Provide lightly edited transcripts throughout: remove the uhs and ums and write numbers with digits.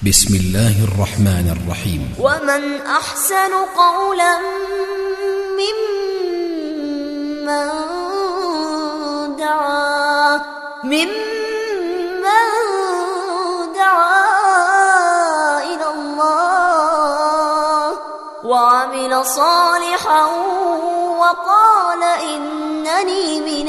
بسم الله الرحمن الرحيم. ومن أحسن قولا ممن دعا إلى الله وعمل صالحا وقال إنني من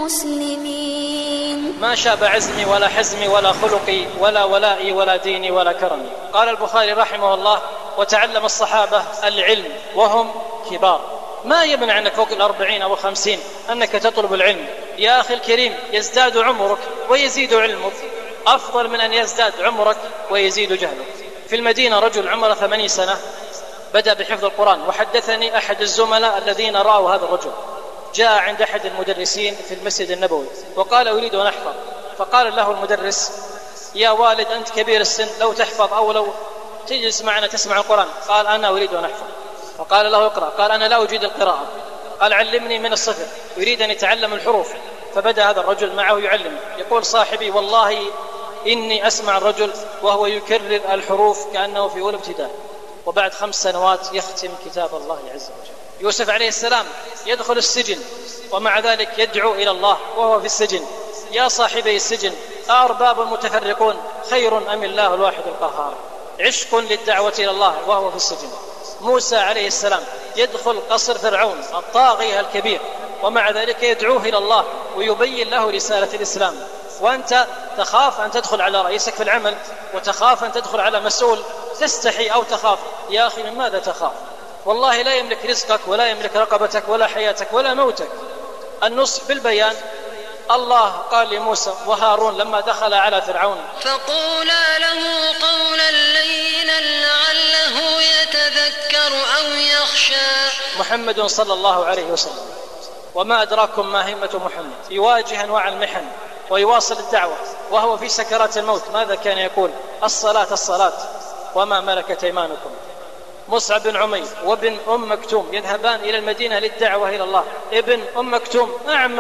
المسلمين. ما شاب عزمي ولا حزمي ولا خلقي ولا ولائي ولا ديني ولا كرمي. قال البخاري رحمه الله: وتعلم الصحابة العلم وهم كبار. ما يمنع أنك فوق 40 أو 50 أنك تطلب العلم يا أخي الكريم. يزداد عمرك ويزيد علمك أفضل من أن يزداد عمرك ويزيد جهلك. في المدينة رجل عمره 80 سنة بدأ بحفظ القرآن، وحدثني أحد الزملاء الذين رأوا هذا الرجل جاء عند أحد المدرسين في المسجد النبوي وقال: أريد أن أحفظ. فقال له المدرس: يا والد أنت كبير السن، لو تحفظ أو لو تجلس معنا تسمع القرآن. قال: أنا أريد أن أحفظ. فقال له: اقرأ. قال: أنا لا أجيد القراءة. قال: علمني من الصفر، يريد أن يتعلم الحروف. فبدأ هذا الرجل معه يعلم. يقول صاحبي: والله إني أسمع الرجل وهو يكرر الحروف كأنه في أولى ابتدائي، وبعد 5 سنوات يختم كتاب الله عز وجل. يوسف عليه السلام يدخل السجن ومع ذلك يدعو إلى الله وهو في السجن: يا صاحبي السجن أأرباب متفرقون خير أم الله الواحد القهار. عشق للدعوة إلى الله وهو في السجن. موسى عليه السلام يدخل قصر فرعون الطاغية الكبير ومع ذلك يدعوه إلى الله ويبين له رسالة الإسلام. وأنت تخاف أن تدخل على رئيسك في العمل وتخاف أن تدخل على مسؤول، تستحي أو تخاف. يا أخي من ماذا تخاف؟ والله لا يملك رزقك ولا يملك رقبتك ولا حياتك ولا موتك. النصح بالبيان. الله قال لموسى وهارون لما دخل على فرعون: فقولا له قولا لينا لعله يتذكر أو يخشى. محمد صلى الله عليه وسلم، وما أدراكم ما همة محمد، يواجه أنواع المحن ويواصل الدعوة وهو في سكرات الموت. ماذا كان يقول؟ الصلاة الصلاة وما ملكت أيمانكم. مصعب بن عمير وابن أم مكتوم يذهبان إلى المدينة للدعوة إلى الله. ابن أم مكتوم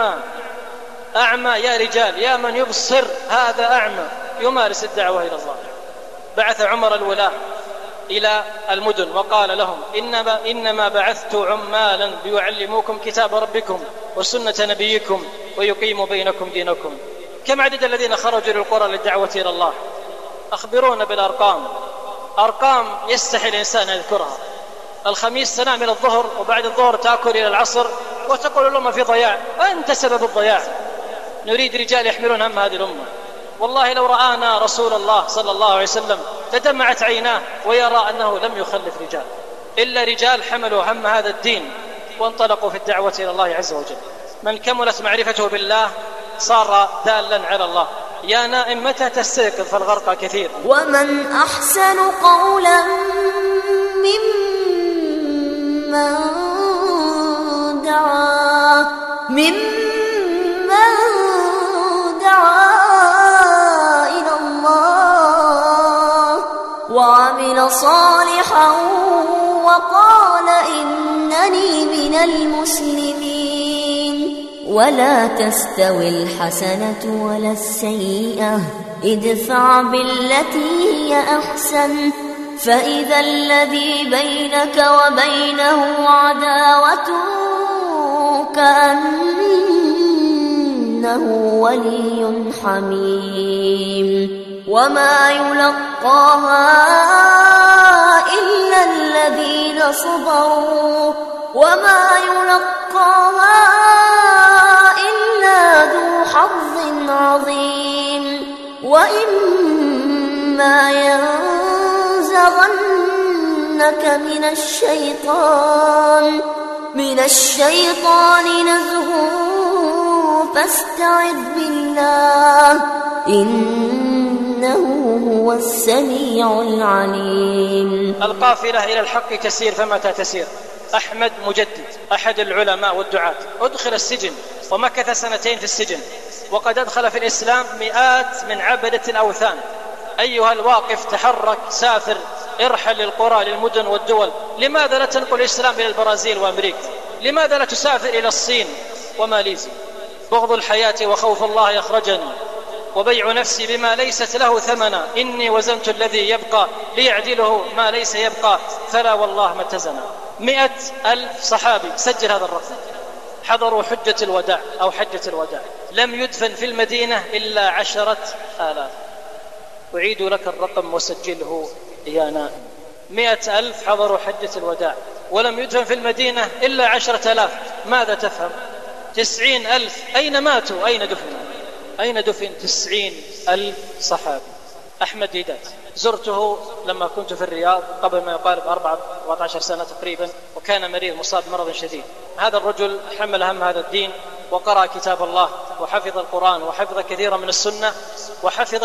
أعمى يا رجال، يا من يبصر، هذا أعمى يمارس الدعوة إلى الله. بعث عمر الولاة إلى المدن وقال لهم: إنما بعثت عمالا ليعلموكم كتاب ربكم وسنة نبيكم ويقيموا بينكم دينكم. كم عدد الذين خرجوا للقرى للدعوة إلى الله؟ أخبرونا بالأرقام. أرقام يستحي الإنسان أن يذكرها. الخميس تنام إلى الظهر وبعد الظهر تأكل إلى العصر وتقول الأمة في ضياع. أنت سبب الضياع. نريد رجال يحملون هم هذه الأمة. والله لو رآنا رسول الله صلى الله عليه وسلم تدمعت عيناه ويرى أنه لم يخلف رجال إلا رجال حملوا هم هذا الدين وانطلقوا في الدعوة إلى الله عز وجل. من كملت معرفته بالله صار دالا على الله. يا نائم متى تستيقظ فالغرق كثير. ومن أحسن قولا ممن دعا إلى الله وعمل صالحا وقال إنني من المسلمين. ولا تستوي الحسنة ولا السيئة، ادفع بالتي هي أحسن، فإذا الذي بينك وبينه عداوة كأنه ولي حميم. وما يلقاها إلا الذين صبروا وما يلقاها إلا ذو حظ عظيم. وإما ينزغنك من الشيطان نزغ فاستعذ بالله إنه هو السميع العليم. القافلة إلى الحق تسير فمتى تسير. أحمد مجدد أحد العلماء والدعاة أدخل السجن ومكث 2 في السجن، وقد أدخل في الإسلام مئات من عبدة الأوثان. أيها الواقف تحرك، سافر، ارحل للقرى للمدن والدول. لماذا لا تنقل الإسلام إلى البرازيل وأمريكا؟ لماذا لا تسافر إلى الصين وماليزيا؟ بغض الحياة وخوف الله يخرجني وبيع نفسي بما ليست له ثمنا، إني وزنت الذي يبقى ليعدله ما ليس يبقى، فلا والله ما اتزنا. 100,000 صحابي، سجل هذا الرقم، حضروا حجة الوداع أو حجة الوداع، لم يدفن في المدينة إلا 10,000. أعيد لك الرقم وسجله يا نائم. 100,000 حضروا حجة الوداع ولم يدفن في المدينة إلا 10,000. ماذا تفهم؟ 90,000 أين ماتوا؟ أين دفنوا؟ أين دفن 90,000 صحابي؟ أحمد ديدات زرته لما كنت في الرياض قبل ما يقارب 14 سنة تقريبا، وكان مريض مصاب بمرض شديد. هذا الرجل حمل هم هذا الدين وقرأ كتاب الله وحفظ القرآن وحفظ كثيرا من السنة وحفظ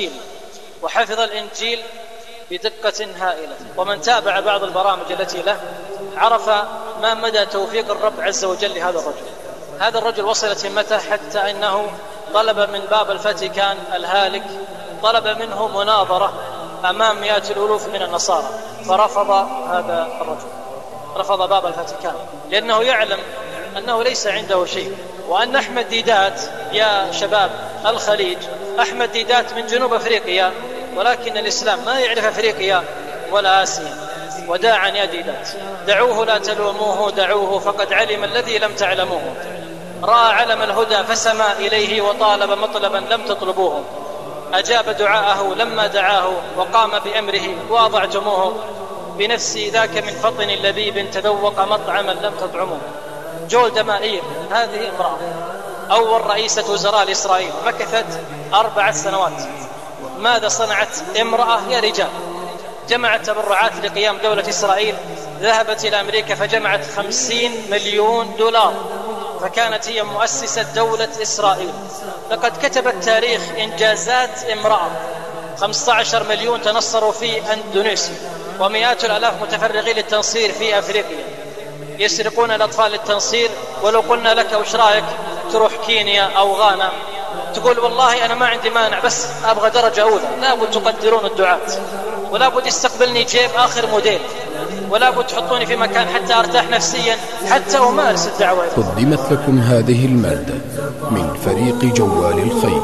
الإنجيل بدقة هائلة. ومن تابع بعض البرامج التي له عرف ما مدى توفيق الرب عز وجل لهذا الرجل. هذا الرجل وصلت همته حتى أنه طلب من باب الفاتيكان الهالك، طلب منه مناظرة أمام مئات الألوف من النصارى، فرفض هذا الرجل، رفض باب الفاتيكان، لأنه يعلم أنه ليس عنده شيء، وأن أحمد ديدات يا شباب الخليج، أحمد ديدات من جنوب أفريقيا، ولكن الإسلام ما يعرف أفريقيا ولا آسيا. وداعا يا ديدات، دعوه لا تلوموه، دعوه فقد علم الذي لم تعلموه، رأى علم الهدى فسمى إليه وطالب مطلبا لم تطلبوه، أجاب دعاءه لما دعاه وقام بأمره وأضعتموه، بنفسي ذاك من فطن لبيب تذوق مطعما لم تطعموه. جولدا مائير هذه امرأة أول رئيسة وزراء لإسرائيل، مكثت 4 سنوات. ماذا صنعت امرأة يا رجال؟ جمعت تبرعات لقيام دولة إسرائيل، ذهبت إلى أمريكا فجمعت 50 مليون دولار، فكانت هي مؤسسة دولة إسرائيل. لقد كتبت تاريخ إنجازات امرأة. 15 مليون تنصروا في أندونيسيا، ومئات الآلاف متفرغين للتنصير في أفريقيا، يسرقون الأطفال للتنصير. ولو قلنا لك وش رأيك تروح كينيا أو غانا، تقول والله أنا ما عندي مانع بس أبغى درجة أولى. لا بد تقدرون الدعاة، ولا بد يستقبلني جيب آخر موديل، ولا بد تحطوني في مكان حتى أرتاح نفسيا حتى أمارس الدعوة. قدمت لكم هذه المادة من فريق جوال الخير.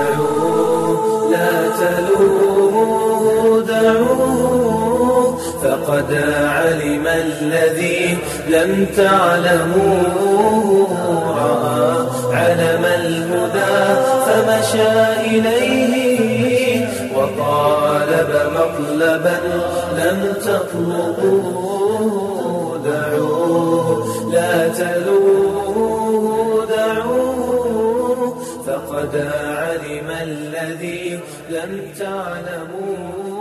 لا تلوموا، دعوه فقد علم الذي لم تعلموا، رأى علم الهدى فمشى إليه وطالب مطلبا لم تطلبوه. دعوه لا تلوموا، دعوه فقد علم الذي لم تعلموا.